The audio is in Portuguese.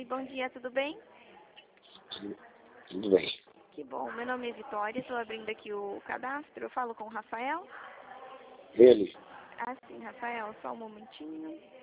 Oi, bom dia, tudo bem? Tudo bem. Que bom, meu nome é Vitória, estou abrindo aqui o cadastro. Eu falo com o Rafael? Ele? Ah, sim, Rafael, só um momentinho.